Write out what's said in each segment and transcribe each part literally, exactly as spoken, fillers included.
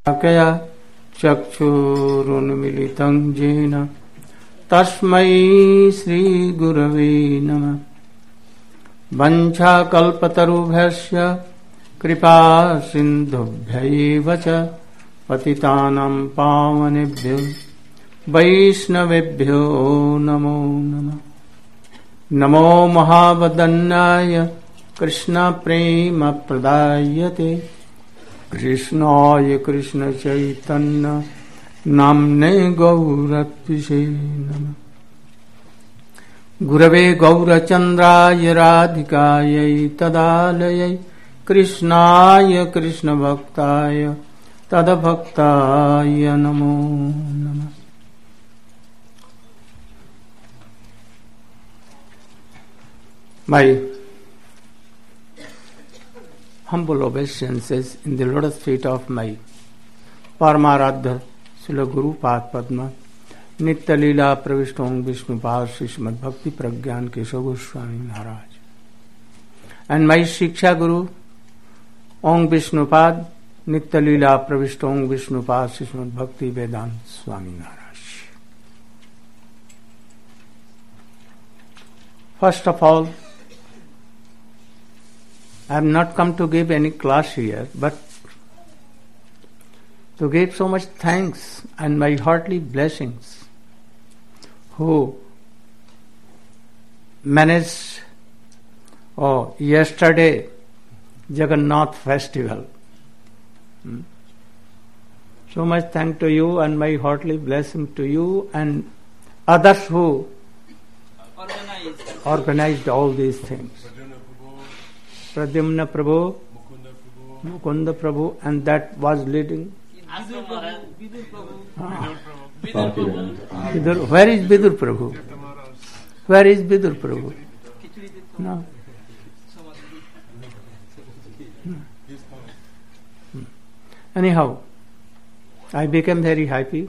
कया चक्षुरुन्मिलितं येन तस्मै श्रीगुरवे नमः। वञ्चाकल्पतरुभ्यश्च कृपा सिन्धुभ्यैव च पतितानां पावनेभ्यो वैष्णवेभ्यो नमो नमः। नमो महावदन्याय कृष्णप्रेमप्रदायते कृष्णाय कृष्णचैतन्य नाम्ने गौरत्विषे नमः। गुरवे गौरचन्द्राय राधिकायै तदालयै कृष्णाय कृष्णभक्ताय तद्भक्ताय नमो नमः। My humble obeisances in the lotus feet of my Paramaradha Srila Guru Pad Padma Nitya Leela Pravishthong Vishnupad Srimad Bhakti Pragyan Keshav Goswami Maharaj and my Shiksha Guru Ong Vishnupad Nitya Leela Pravishthong Vishnupad Srimad Bhakti Vedanta Swami Maharaj. First of all, I have not come to give any class here, but to give so much thanks and my heartily blessings who managed oh, yesterday Jagannath festival. Hmm? So much thanks to you and my heartily blessing to you and others who organized, organized all these things. Pradyumna Prabhu, Mukunda Prabhu, and that was leading. Bidur Prabhu. Ah. Bidur, where is Bidur Prabhu? Where is Bidur Prabhu? No. Hmm. Anyhow, I became very happy,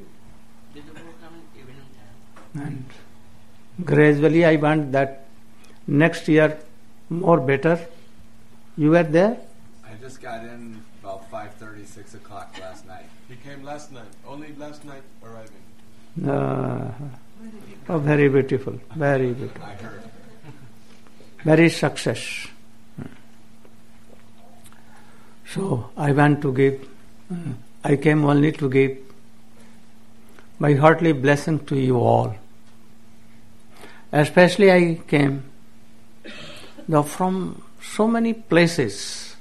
and gradually I want that next year more better. You were there? I just got in about five thirty, six o'clock last night. He came last night, only last night arriving. Uh, oh, very beautiful, very beautiful. I heard. Very success. So I want to give, I came only to give my heartily blessing to you all. Especially I came though from so many places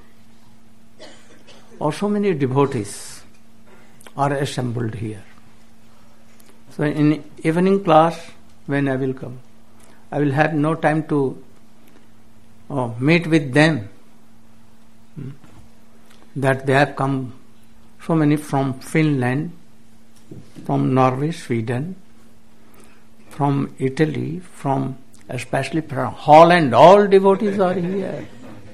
or so many devotees are assembled here. So in evening class, when I will come, I will have no time to oh, meet with them. Hmm. That they have come, so many from Finland, from Norway, Sweden, from Italy, from especially from Holland, all devotees are here.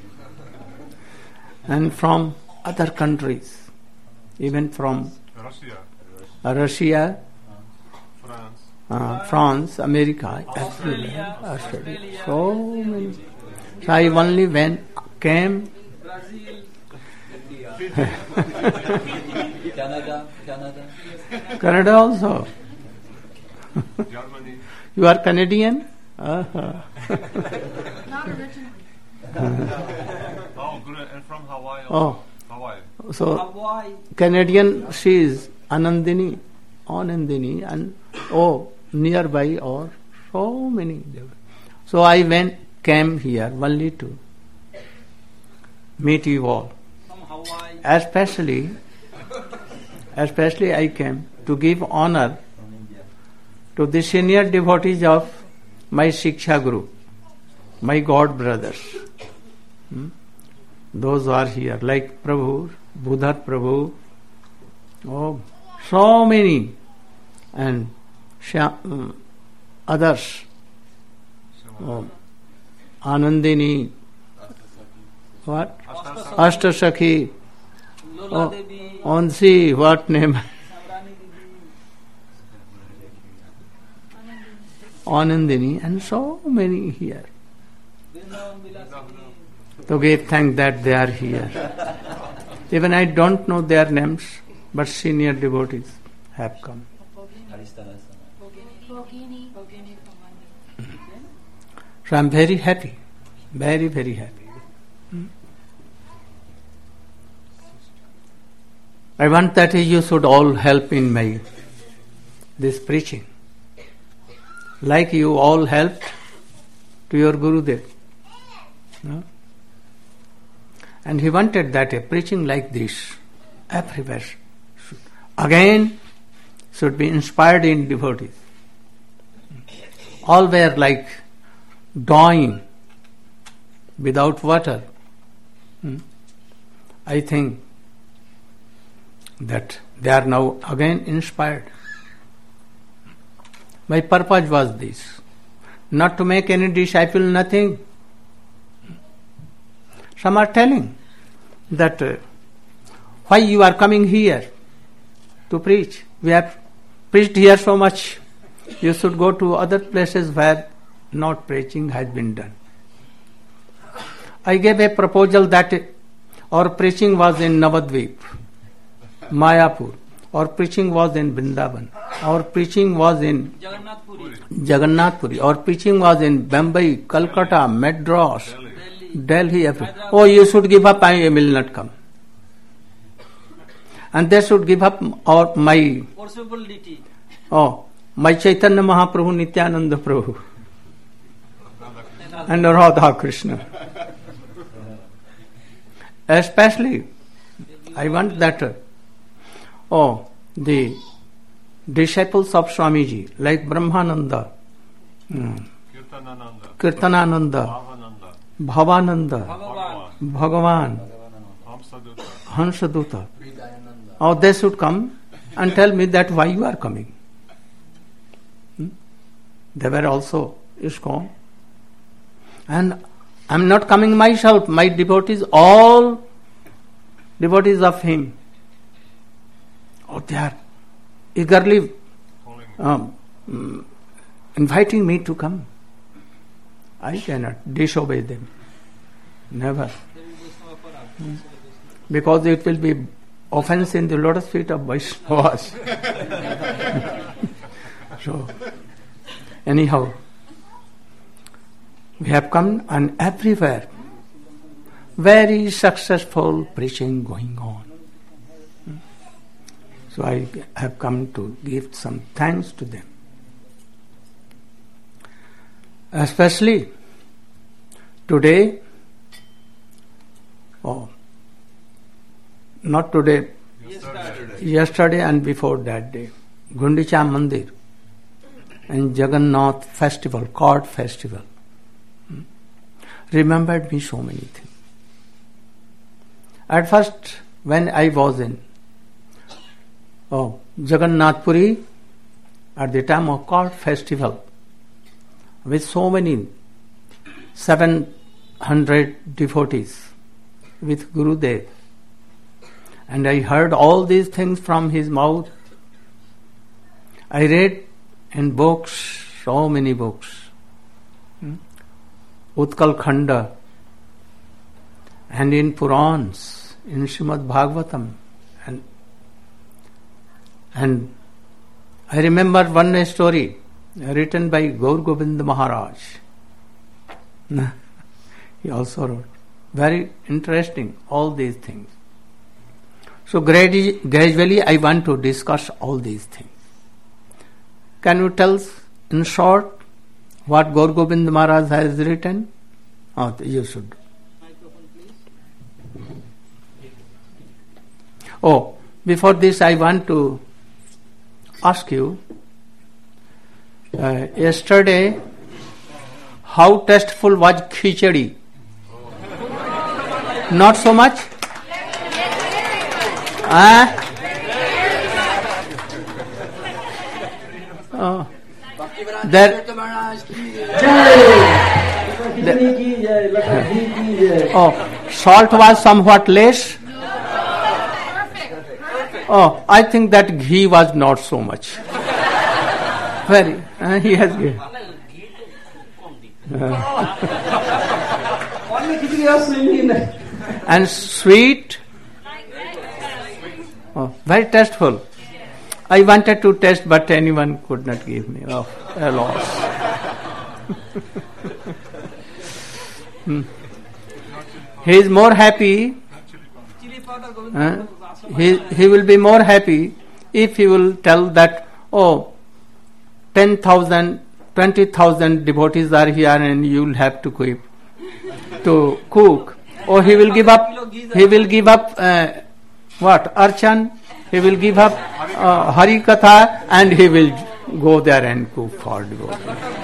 And from other countries, even from Russia, uh, Russia, France, uh, France, America, Australia, Australia, Australia, so many. So I only went, came. Brazil, Canada, Canada, Canada also. Germany. You are Canadian? Uh-huh. not originally. Oh, good. And from Hawaii Oh, also. Hawaii. so Hawaii, Canadian, she is Anandini, Anandini, and oh, nearby or so many. So I went, came here only to meet you all. from Hawaii, Especially, especially I came to give honor to the senior devotees of my Shiksha Guru, my God brothers. Hmm? Those who are here, like Prabhu, Buddha Prabhu, oh, so many, and Sha- um, others, oh, Anandini, what? Ashtasakhi, Lola oh, Devi, Onsi, what name? Sabrani Devi, Anandini, and so many here. Vrindavan Vilasini, To give thanks that they are here. Even I don't know their names, but senior devotees have come. So I am very happy, very, very happy. Hmm? I want that you should all help in my this preaching, like you all helped to your Gurudev. No? And he wanted that a preaching like this everywhere should, again should be inspired in devotees. All were like dying without water. Hmm? I think that they are now again inspired. My purpose was this, not to make any disciple, nothing. Some are telling that uh, why you are coming here to preach. We have preached here so much. You should go to other places where not preaching has been done. I gave a proposal that our preaching was in Navadvip, Mayapur. Our preaching was in Vrindavan. Our preaching was in Jagannath Puri. Jagannath Puri. Our preaching was in Bombay, Calcutta, Madras, Delhi. Delhi. Everywhere. Oh, you should give up. I will not come. And they should give up our my Worshipful deity. oh my Chaitanya Mahaprabhu, Nityananda Prabhu, and Radha Krishna. Especially, I want that. Uh, oh, the disciples of Swamiji, like Brahmananda, mm, Kirtanananda, Kirtanananda, Bhavananda, Bhavananda, Bhagavan. Bhagavan, Hamsaduta, Hansaduta. Oh, they should come and tell me that why you are coming. Hmm? They were also ISKCON. And I am not coming myself. My devotees, all devotees of him, oh, they are eagerly calling um, mm, inviting me to come. I cannot disobey them. Never. Hmm. Because it will be offense in the lotus feet of Vaishnavas. So, anyhow, we have come, and everywhere very successful preaching going on. So I have come to give some thanks to them. Especially today, oh, not today, yesterday. yesterday and before that day, Gundicha Mandir and Jagannath festival, court festival, hmm, remembered me so many things. At first, when I was in oh, Jagannath Puri, at the time of court festival, with so many, seven hundred devotees, with Gurudev, and I heard all these things from his mouth. I read in books, so many books. Hmm? Utkal Khanda, and in Purans, in Srimad Bhagavatam. And, and I remember one story written by Gaur Gobind Maharaj. He also wrote. Very interesting, all these things. So gradually I want to discuss all these things. Can you tell in short what Gaur Gobind Maharaj has written? Oh, you should. Microphone, please. Oh, before this I want to ask you, uh, yesterday, how tasteful was khichdi? Not so much? Ah? Oh. There, oh, salt was somewhat less. Oh, I think that ghee was not so much. Very. Uh, he has ghee. And sweet. Oh, very tasteful. I wanted to test, but anyone could not give me. Oh, a loss. hmm. He is more happy. Uh, he he will be more happy if he will tell that, oh, ten thousand, twenty thousand devotees are here and you will have to cook. To cook. Or he will give up. He will give up. Uh, what archan? He will give up uh, Hari Katha and he will go there and cook for devotees.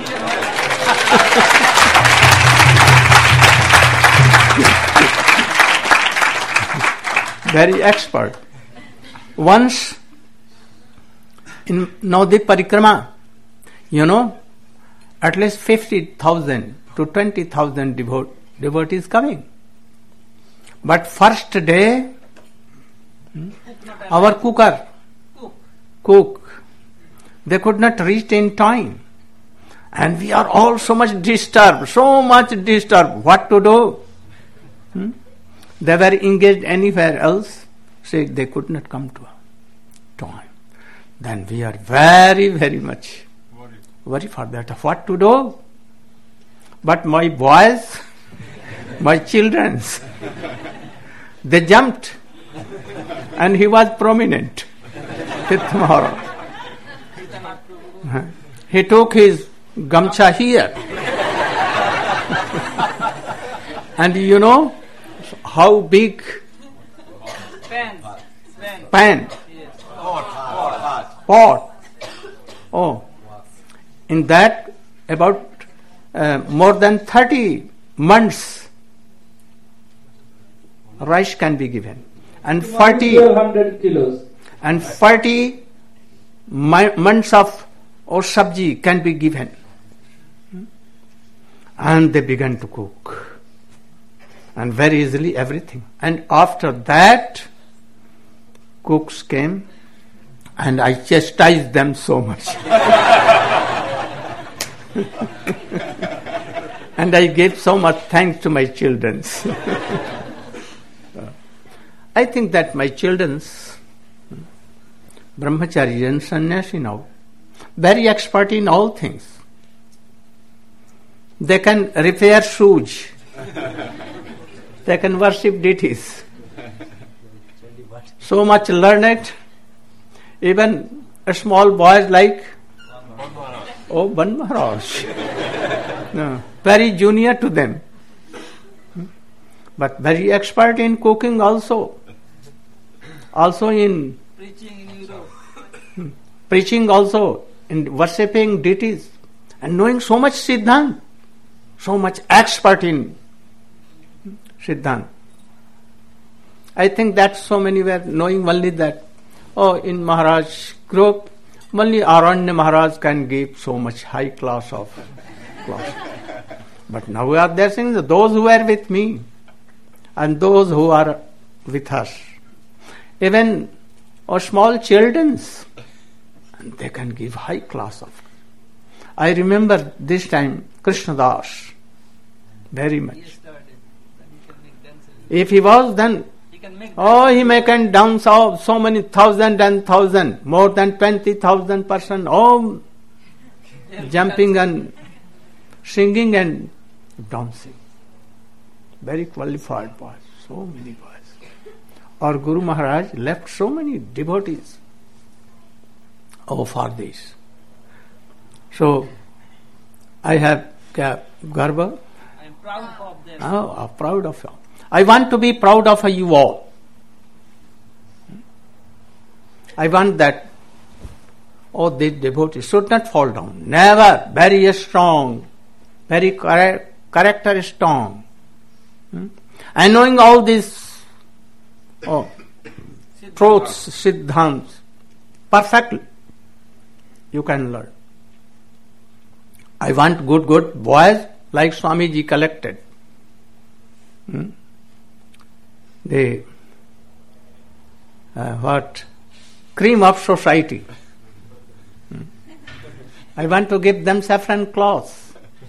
Very expert. Once in Navadvip Parikrama, you know, at least fifty thousand to twenty thousand devo- devotees coming. But first day, hmm, our cooker, cook, they could not reach in time. And we are all so much disturbed, so much disturbed. What to do? Hmm? They were engaged anywhere else. Say they could not come to time. Then we are very, very much worried for that. What to do? But my boys, my children, they jumped. And he was prominent. Fifth Maharaj. He took his gamcha here. And you know how big Pan. Pan. pan, Yes. pot. Oh, in that about uh, more than thirty months rice can be given. And forty kilos. and forty mi- months of or sabji can be given. And they began to cook. And very easily everything. And after that, cooks came and I chastised them so much. And I gave so much thanks to my children. I think that my children's brahmachari and sannyasi now, very expert in all things. They can repair shoes. They can worship deities. So much learned. Even a small boys like oh Ban Maharaj. No, very junior to them. But very expert in cooking also. Also in Preaching in Europe. preaching also, in worshipping deities, and knowing so much Siddhant, so much expert in Siddhant. I think that so many were knowing only that, oh, in Maharaj group, only Aranya Maharaj can give so much high class of class. But now we are there saying that those who are with me and those who are with us, even or small children's, and they can give high class of. I remember this time Krishna Das very much. He started. Then he can make dances. If he was then, He can make oh, he may can dance of so many thousand and thousand, more than twenty thousand person, oh, jumping and singing and dancing. Very qualified boys, so many boys. Our Guru Maharaj left so many devotees oh, for this. So, I have uh, garba. I am proud of them. Oh, I'm proud of you. I want to be proud of you all. I want that, oh, the devotees should not fall down. Never. Very strong. Very char- character strong. Hmm? And knowing all these oh, truths, siddhants, perfectly, you can learn. I want good, good boys like Swamiji collected. Hmm? The uh, what cream of society. Hmm? I want to give them saffron cloths.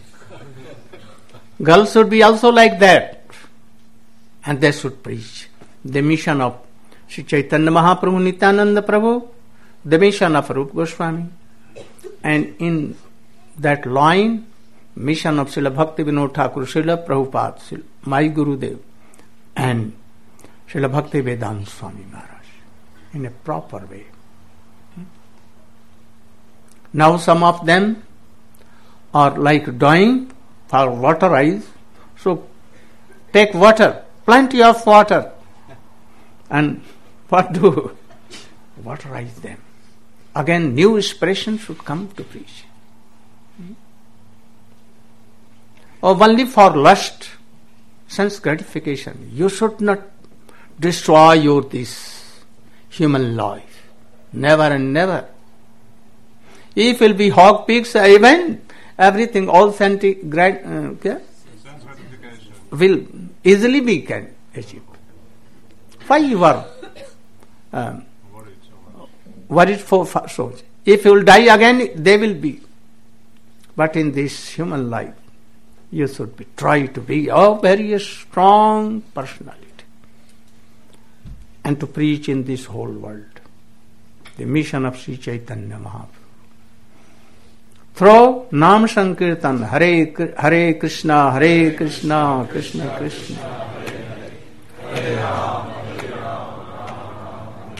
Girls should be also like that, and they should preach the mission of Sri Chaitanya Mahaprabhu, Nityananda Prabhu, the mission of Rupa Goswami. And in that line, mission of Srila Bhakti Vinod Thakur, Srila Prabhupada, my Gurudev, and Srila Bhakti Vedanta Swami Maharaj, in a proper way. Now some of them are like dying for water eyes, so take water, plenty of water, and what do? Waterize them. Again, new inspiration should come to preach. Hmm? Or only for lust, sense gratification. You should not destroy your this human life. Never and never. If it will be hog pigs, even everything, all centigrade, uh, okay, will easily be can achieve. Why you are um, worried for souls? If you will die again, they will be. But in this human life, you should be try to be a very strong personality and to preach in this whole world the mission of Sri Chaitanya Mahaprabhu. Through Nam Sankirtan, Hare, Hare Krishna, Hare Krishna, Krishna Krishna, Hare Hare, Ram, Hare Ram.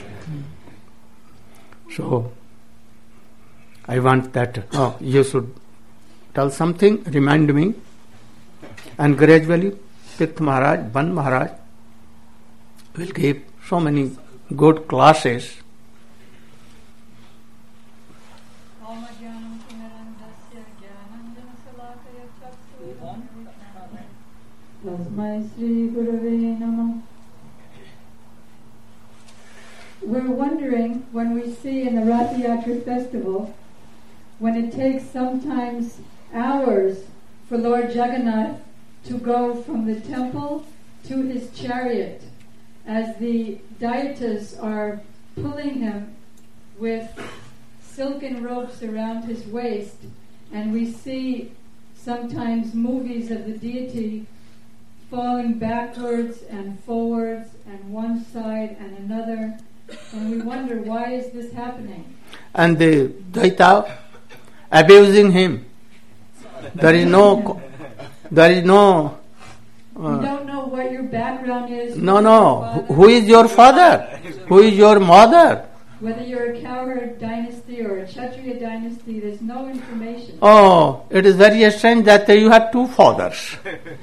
So, I want that oh, you should tell something, remind me, and gradually Tirth Maharaj, Ban Maharaj will give so many good classes. We're wondering, when we see in the Rath Yatra festival, when it takes sometimes hours for Lord Jagannath to go from the temple to his chariot, as the daitas are pulling him with silken ropes around his waist, and we see sometimes movies of the deity falling backwards and forwards and one side and another, and we wonder, why is this happening? And the Daita abusing him. There is no, there is no. Uh, we don't know what your background is. No, no. Who is your father? Who is your mother? Whether you're a Cowherd dynasty or a Kshatriya dynasty, there's no information. Oh, it is very strange that you have two fathers.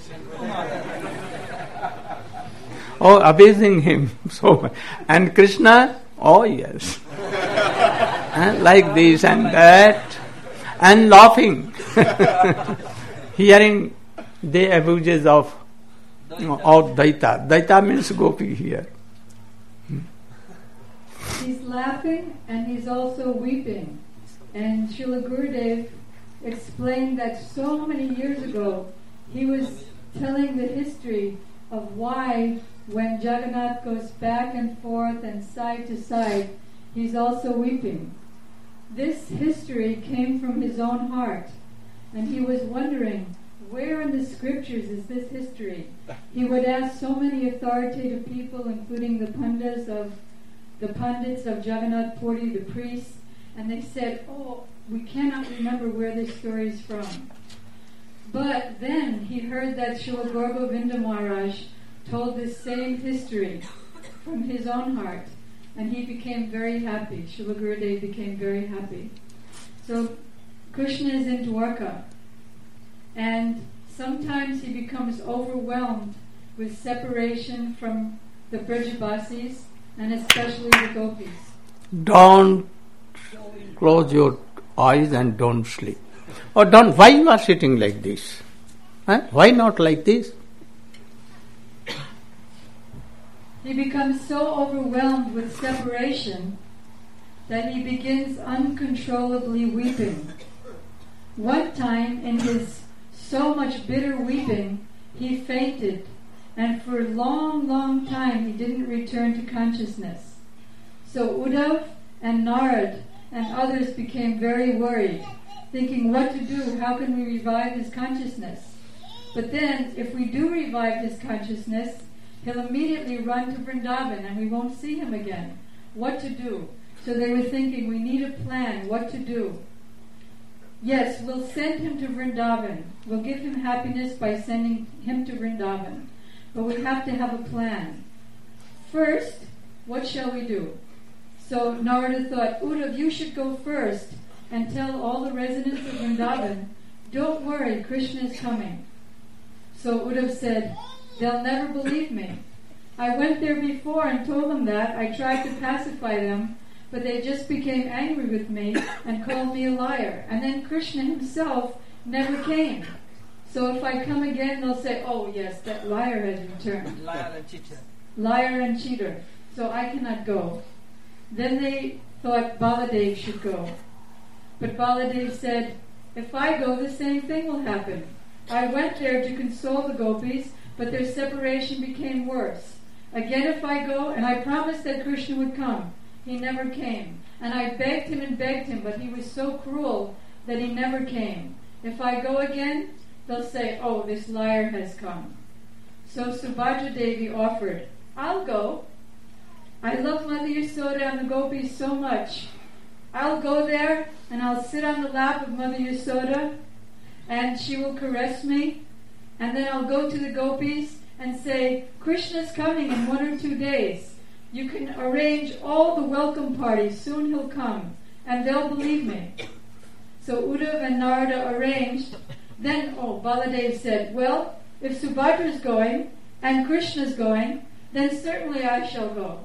Oh, abusing him so much. And Krishna, oh yes. And like this and that. And laughing. Hearing the abuses of, you know, of Daita. Daita means gopi here. He's laughing and he's also weeping. And Srila Gurudev explained that so many years ago he was telling the history of why when Jagannath goes back and forth and side to side, he's also weeping. This history came from his own heart, and he was wondering, where in the scriptures is this history? He would ask so many authoritative people, including the Pandits of the Pandits of Jagannath Puri, the priests, and they said, oh, we cannot remember where this story is from. But then he heard that Srila Gaura Govinda Maharaj told this same history from his own heart, and he became very happy. Srila Gurudev became very happy. So Krishna is in Dwarka, and sometimes he becomes overwhelmed with separation from the Brajabasis, and especially the gopis. Don't close your eyes and don't sleep. Or don't, why you are sitting like this? Huh? Why not like this? He becomes so overwhelmed with separation that he begins uncontrollably weeping. One time, in his so much bitter weeping, he fainted, and for a long, long time he didn't return to consciousness. So Uddhav and Narad and others became very worried, thinking what to do, how can we revive his consciousness? But then, if we do revive his consciousness, he'll immediately run to Vrindavan and we won't see him again. What to do? So they were thinking, we need a plan, what to do. Yes, we'll send him to Vrindavan. We'll give him happiness by sending him to Vrindavan. But we have to have a plan. First, what shall we do? So Narada thought, Uddhav, you should go first and tell all the residents of Vrindavan, don't worry, Krishna is coming. So Uddhav said, they'll never believe me. I went there before and told them that. I tried to pacify them, but they just became angry with me and called me a liar. And then Krishna himself never came. So if I come again, they'll say, oh yes, that liar has returned. Liar and cheater. Liar and cheater. So I cannot go. Then they thought Baladev should go. But Baladev said, if I go, the same thing will happen. I went there to console the gopis, but their separation became worse. Again, if I go, and I promised that Krishna would come, he never came. And I begged him and begged him, but he was so cruel that he never came. If I go again, they'll say, oh, this liar has come. So Subhadra Devi offered, I'll go. I love Mother Yasoda and the gopis so much. I'll go there and I'll sit on the lap of Mother Yasoda and she will caress me. And then I'll go to the gopis and say, Krishna's coming in one or two days. You can arrange all the welcome parties. Soon he'll come. And they'll believe me. So Uddhav and Narada arranged. Then, oh, Baladev said, well, if Subhadra's going and Krishna's going, then certainly I shall go.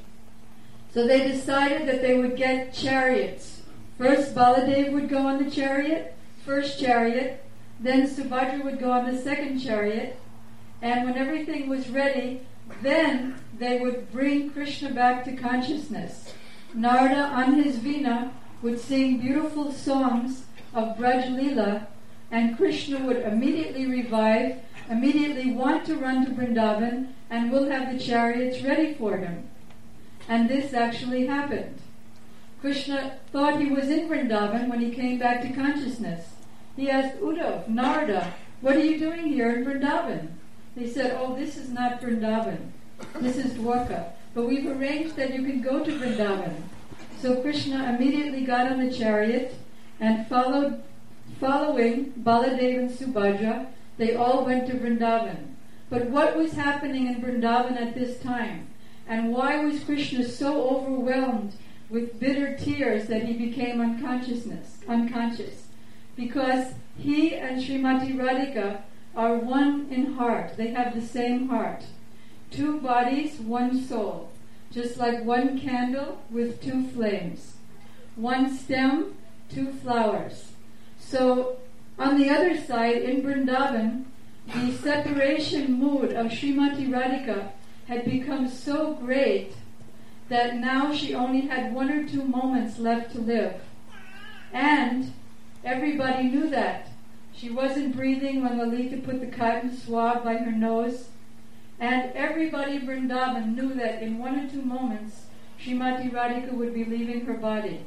So they decided that they would get chariots. First Baladev would go on the chariot, first chariot, then Subhadra would go on the second chariot, and when everything was ready, then they would bring Krishna back to consciousness. Narada on his veena would sing beautiful songs of Braj Leela, and Krishna would immediately revive, immediately want to run to Vrindavan, and will have the chariots ready for him. And this actually happened. Krishna thought he was in Vrindavan when he came back to consciousness. He asked Uddhav, Narada, what are you doing here in Vrindavan? They said, oh, this is not Vrindavan. This is Dwarka. But we've arranged that you can go to Vrindavan. So Krishna immediately got on the chariot and followed, following Baladev and Subhadra, they all went to Vrindavan. But what was happening in Vrindavan at this time? And why was Krishna so overwhelmed with bitter tears that he became unconsciousness, unconscious? Because he and Srimati Radhika are one in heart. They have the same heart. Two bodies, one soul. Just like one candle with two flames. One stem, two flowers. So, on the other side, in Vrindavan, the separation mood of Srimati Radhika had become so great that now she only had one or two moments left to live. And everybody knew that. She wasn't breathing when Lalita put the cotton swab by her nose. And everybody in Vrindavan knew that in one or two moments, Srimati Radhika would be leaving her body.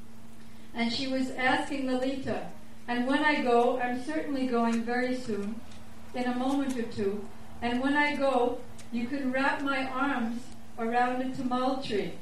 And she was asking Lalita, and when I go, I'm certainly going very soon, in a moment or two, and when I go, you can wrap my arms around a tamal tree.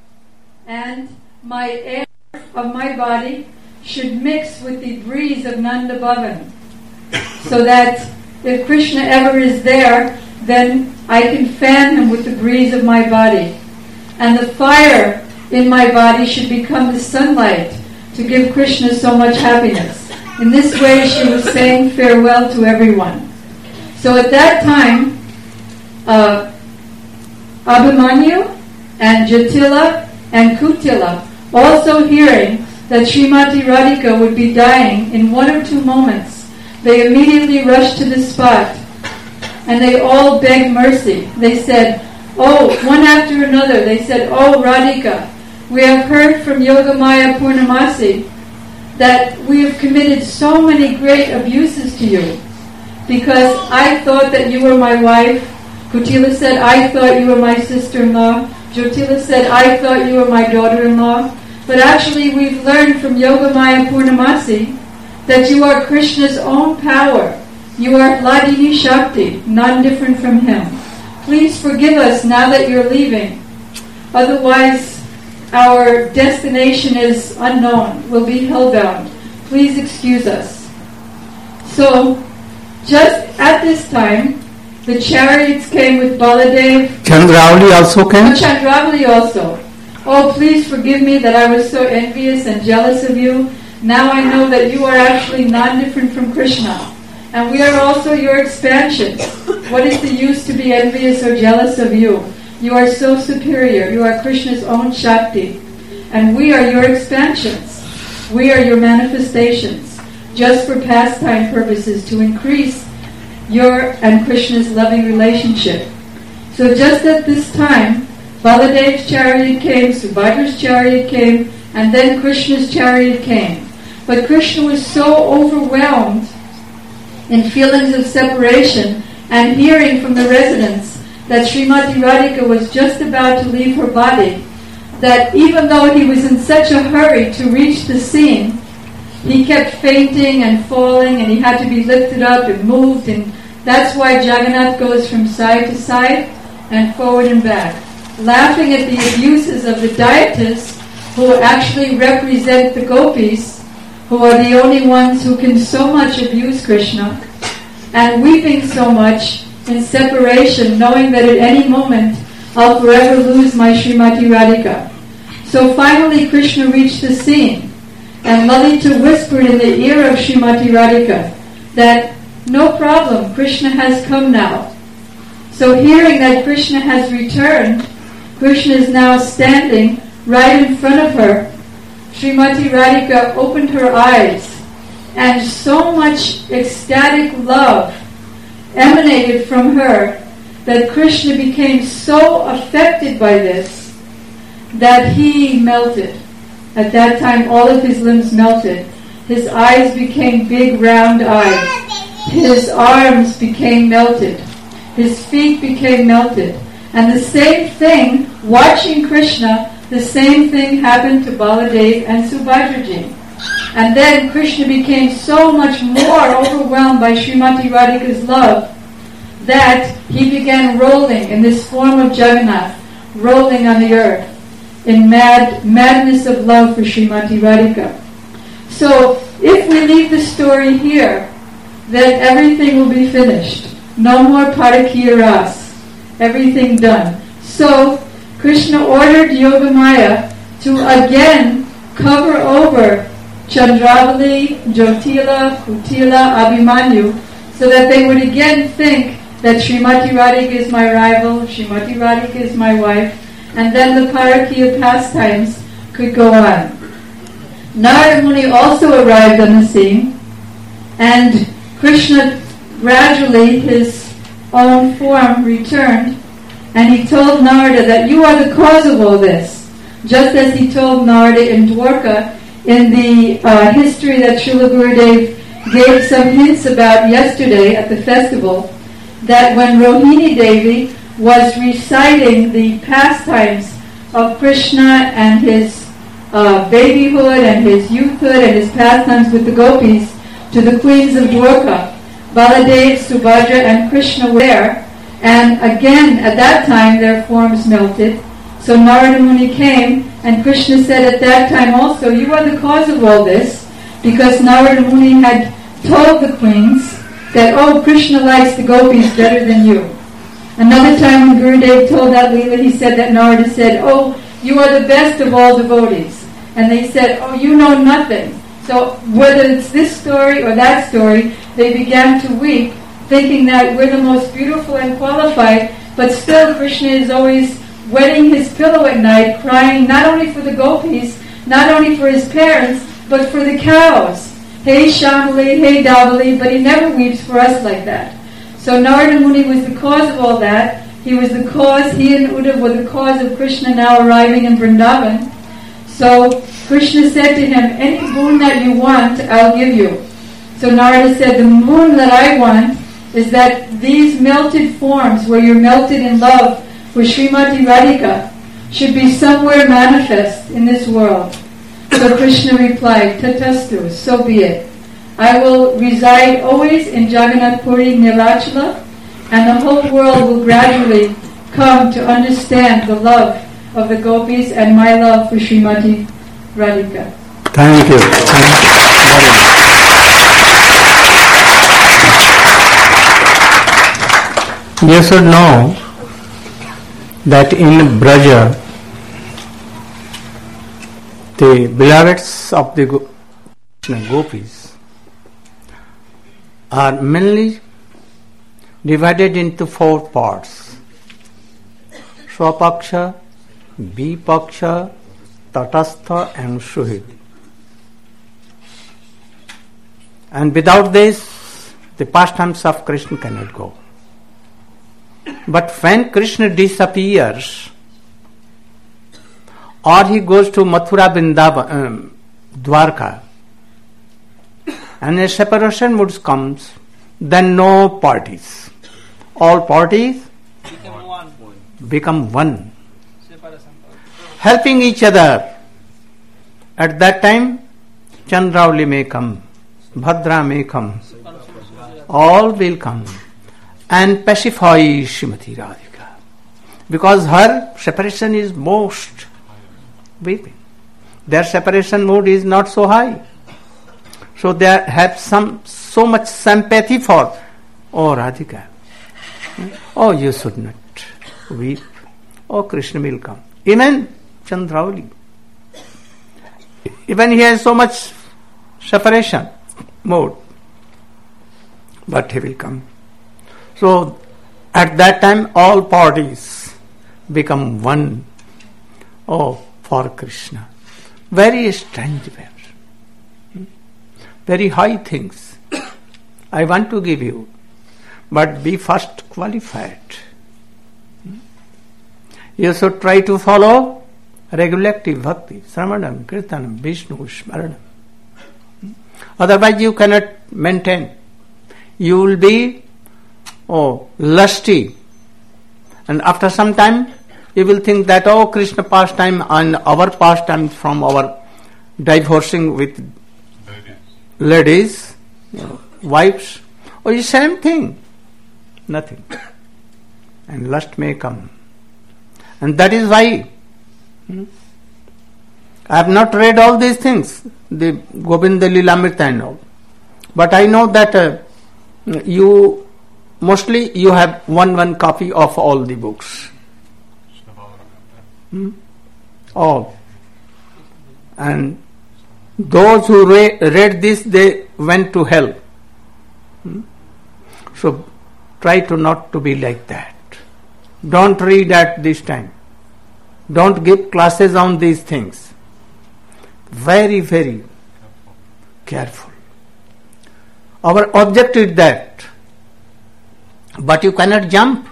And my air of my body should mix with the breeze of Nanda Bhavan. So that if Krishna ever is there, then I can fan him with the breeze of my body. And the fire in my body should become the sunlight to give Krishna so much happiness. In this way she was saying farewell to everyone. So at that time, uh, Abhimanyu and Jatila and Kutila, also hearing that Srimati Radhika would be dying in one or two moments, they immediately rushed to the spot and they all begged mercy. They said, oh, one after another, they said, oh Radhika, we have heard from Yogamaya Purnamasi that we have committed so many great abuses to you because I thought that you were my wife. Kutila said, I thought you were my sister-in-law. Jyotila said, I thought you were my daughter-in-law. But actually we've learned from Yogamaya Purnamasi that you are Krishna's own power. You are Hladini Shakti, none different from him. please forgive us now that you're leaving. Otherwise, our destination is unknown. We'll be hellbound. Please excuse us. So, just at this time, the chariots came with Baladev. Chandravali also came? Oh, Chandravali also. Oh, please forgive me that I was so envious and jealous of you. Now I know that you are actually not different from Krishna. And we are also your expansions. What is the use to be envious or jealous of you? You are so superior. You are Krishna's own Shakti. And we are your expansions. We are your manifestations, just for pastime purposes, to increase your and Krishna's loving relationship. So just at this time, Baladev's chariot came, Subhadra's chariot came, and then Krishna's chariot came. But Krishna was so overwhelmed in feelings of separation and hearing from the residents that Srimati Radhika was just about to leave her body, that even though he was in such a hurry to reach the scene, he kept fainting and falling, and he had to be lifted up and moved, and that's why Jagannath goes from side to side and forward and back, laughing at the abuses of the deities who actually represent the gopis, who are the only ones who can so much abuse Krishna, and weeping so much in separation, knowing that at any moment I'll forever lose my Srimati Radhika. So finally Krishna reached the scene, and Lalita whispered in the ear of Srimati Radhika that no problem, Krishna has come now. So hearing that Krishna has returned, Krishna is now standing right in front of her. Srimati Radhika opened her eyes, and so much ecstatic love emanated from her that Krishna became so affected by this that he melted. At that time, all of his limbs melted. His eyes became big, round eyes. His arms became melted. His feet became melted. And the same thing, watching Krishna, the same thing happened to Baladev and Subhadraji. And then Krishna became so much more overwhelmed by Srimati Radhika's love that he began rolling in this form of Jagannath, rolling on the earth in mad madness of love for Srimati Radhika. So if we leave the story here, then everything will be finished. No more Parakiya Ras. Everything done. So Krishna ordered Yogamaya to again cover over Chandravali, Jyotila, Kutila, Abhimanyu, so that they would again think that Srimati Radhika is my rival, Srimati Radhika is my wife, and then the Parakiya pastimes could go on. Narada Muni also arrived on the scene, and Krishna gradually, his own form returned, and he told Narada that you are the cause of all this, just as he told Narada in Dwarka in the uh, history that Srila Gurudev gave some hints about yesterday at the festival, that when Rohini Devi was reciting the pastimes of Krishna and his uh, babyhood and his youthhood and his pastimes with the gopis to the queens of Dwarka, Baladev, Subhadra, and Krishna were there, and again at that time their forms melted. So Narada Muni came, and Krishna said at that time also, you are the cause of all this, because Narada Muni had told the queens that, oh, Krishna likes the gopis better than you. Another time when Gurudev told that Leela, he said that Narada said, oh, you are the best of all devotees. And they said, oh, you know nothing. So whether it's this story or that story, they began to weep, thinking that we're the most beautiful and qualified, but still Krishna is always wetting his pillow at night, crying not only for the gopis, not only for his parents, but for the cows. Hey Shamali, hey Davali, but he never weeps for us like that. So Narada Muni was the cause of all that. He was the cause, he and Uddhav were the cause of Krishna now arriving in Vrindavan. So Krishna said to him, any boon that you want, I'll give you. So Narada said, the boon that I want is that these melted forms, where you're melted in love for Srimati Radhika, should be somewhere manifest in this world. So Krishna replied, Tatastu, so be it. I will reside always in Jagannath Puri Nilachala, and the whole world will gradually come to understand the love of the gopis and my love for Srimati Radhika. Thank you. Thank you. You should know that in Braja, the beloveds of the Go- gopis are mainly divided into four parts: Swapaksha, Vipaksha, Tatastha and Suhid. And without this, the pastimes of Krishna cannot go. But when Krishna disappears, or he goes to Mathura, Vrindavan, um, Dwarka, and a separation mood comes, then no parties. All parties Become one. become one, Separation. helping each other. At that time, Chandrauli may come, Bhadra may come, all will come and pacify Srimati Radhika, because her separation is most weeping. Their separation mood is not so high. So they have some so much sympathy for, oh Radhika, oh you should not weep, oh Krishna will come. Even Chandrauli, even he has so much separation mode, but he will come. So at that time all parties become one, oh for Krishna. Very strange verse, very high things I want to give you, but be first qualified. You should try to follow regulative bhakti, Sravanam, Kirtanam, Vishnu, Smaranam. Otherwise you cannot maintain. You will be oh lusty, and after some time you will think that oh Krishna pastime and our pastime from our divorcing with ladies, you know, wives, oh it's same thing, nothing, and lust may come, and that is why hmm, I have not read all these things, the Govinda Lilamrita and all, but I know that uh, you mostly you have one one copy of all the books. Hmm? All. And those who re- read this, they went to hell. Hmm? So try to not to be like that. Don't read at this time. Don't give classes on these things. Very, very careful. Our object is that. But you cannot jump.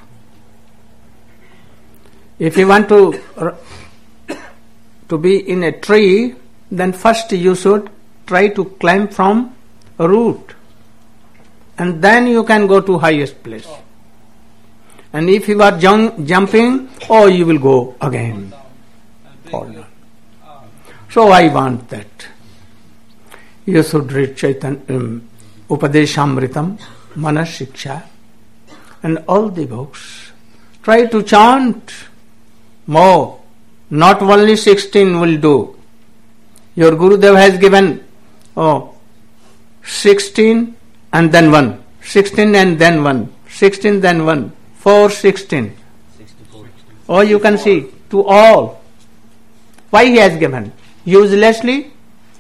If you want to to be in a tree, then first you should try to climb from a root, and then you can go to highest place. And if you are jump, jumping, oh, you will go again, fall down. So I want that you should read Chaitanya, um, Upadeshamritam, Manas Shiksha, and all the books. Try to chant more. Not only sixteen will do. Your Gurudev has given oh, sixteen and then one. sixteen and then one. sixteen then one. four, sixteen. Oh, you can see, to all. Why he has given? Uselessly?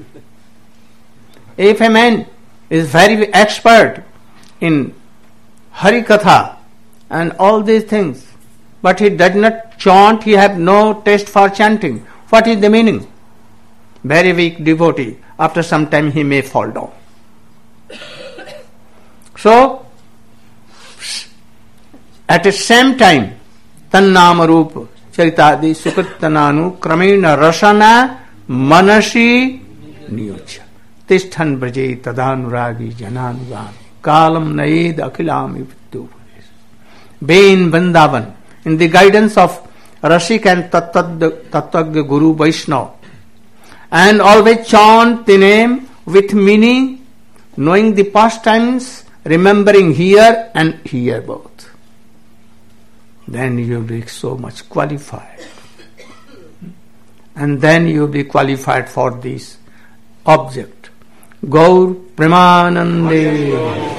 If a man is very expert in Hari Katha and all these things, but he does not chant, he have no taste for chanting. What is the meaning? Very weak devotee. After some time he may fall down. So, at the same time, Tannama Rupa Charitadi Sukritananu Kramena Rasana Manasi Niyucha Tisthan Braje Tadanuragi Jananugan Kalam Naid Akhilami Vittu. Be in Vrindavan, in the guidance of Rasik and Tattagya Guru Vaishnava, and always chant the name with meaning, knowing the pastimes, remembering here and here both. then you'll be so much qualified. And then you'll be qualified for this object. Gaur Premanande.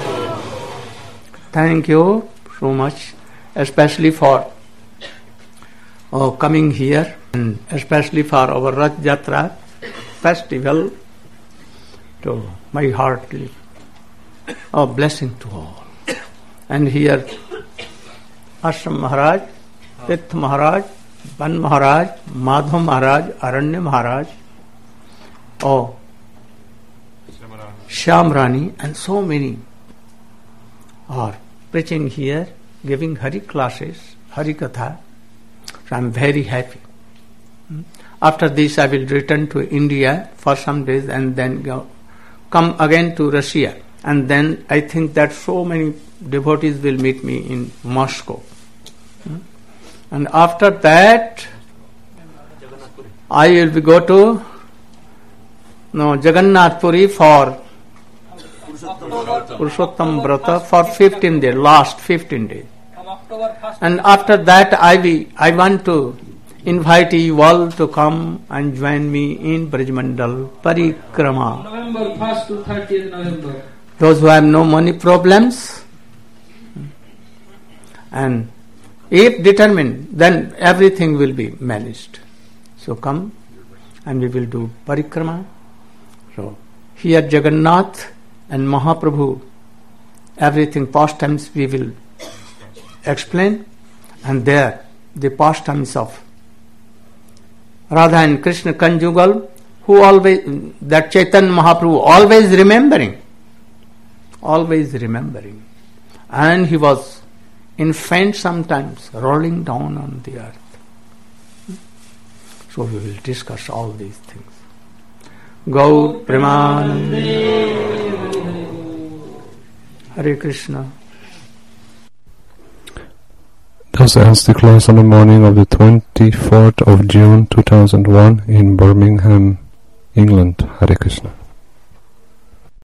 Thank you so much, especially for oh, coming here, and especially for our Rath Yatra festival. To my heartily oh, blessing to all. And here, Ashram Maharaj, Tirth Maharaj, Ban Maharaj, Madhav Maharaj, Aranya Maharaj, oh, Shyam Rani, and so many are preaching here, giving Hari classes, Hari Katha. So I am very happy. After this, I will return to India for some days and then go, come again to Russia. And then I think that so many devotees will meet me in Moscow. And after that, I will be go to no Jagannath Puri for Purushottam Vrata for fifteen days, last fifteen days. And after that, I will, I want to invite you all to come and join me in Brajmandal Parikrama. November first to thirtieth November. Those who have no money problems, and if determined, then everything will be managed. So come, and we will do Parikrama. So here Jagannath and Mahaprabhu, everything pastimes we will explain, and there the pastimes of Radha and Krishna conjugal, who always, that Chaitanya Mahaprabhu always remembering, always remembering. And he was in faint sometimes, rolling down on the earth. So we will discuss all these things. Gaur Premanande. Hare Krishna. Thus ends the class on the morning of the twenty-fourth of June two thousand one in Birmingham, England. Hare Krishna.